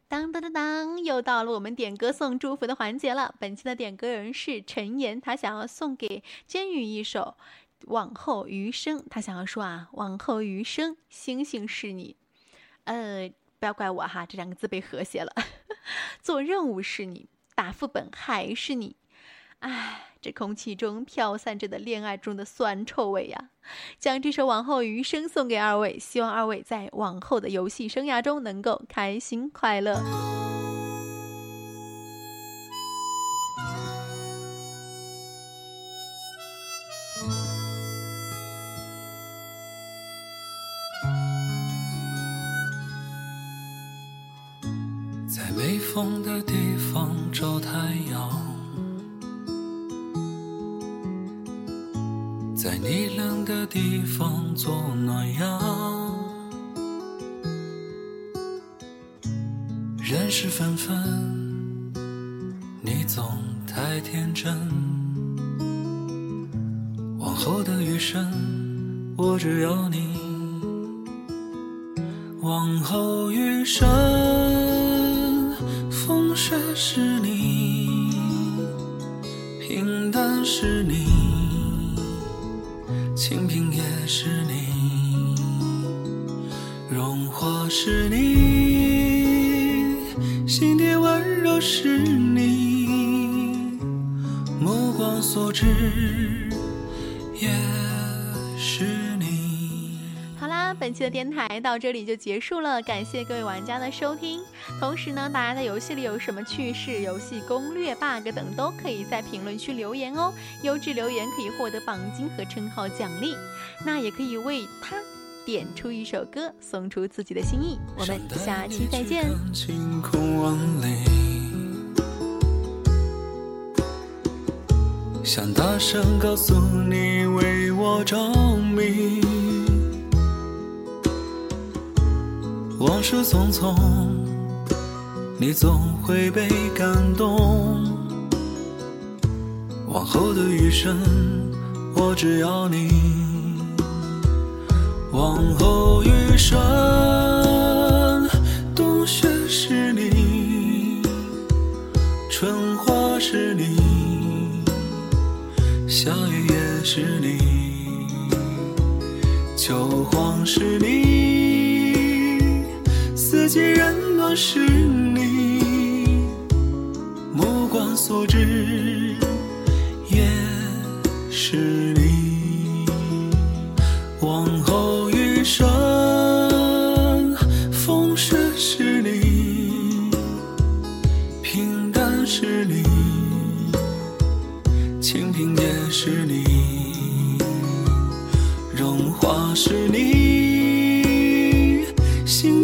当当当当，又到了我们点歌送祝福的环节了。本期的点歌人是陈岩，他想要送给监狱一首往后余生。他想要说啊，往后余生，星星是你。不要怪我哈，这2个字被和谐了。做任务是你，打副本还是你。唉，这空气中飘散着的恋爱中的酸臭味呀！将这首往后余生送给2位，希望2位在往后的游戏生涯中能够开心快乐。 在没风的地方找太阳，在你冷的地方做暖阳，人事纷纷，你总太天真。往后的余生，我只要你。往后余生，风雪是你，平淡是你，清贫也是你，荣华是你，心底温柔是你，目光所至也是你。 好啦，本期的电台到这里就结束了，感谢各位玩家的收听。同时呢，大家在游戏里有什么趣事、游戏攻略、bug 等都可以在评论区留言哦，优质留言可以获得榜金和称号奖励，那也可以为他点出一首歌，送出自己的心意。我们下期再见。 晴空万里，想大声告诉你为我着迷，往事匆匆，你总会被感动。往后的余生，我只要你。往后余生，冬雪是你，春花是你，下雨也是你，秋黄是你，四季冷暖是你，目光所至也是你。往后余生，风雪是你，平淡是你，清贫也是你，荣华是你，心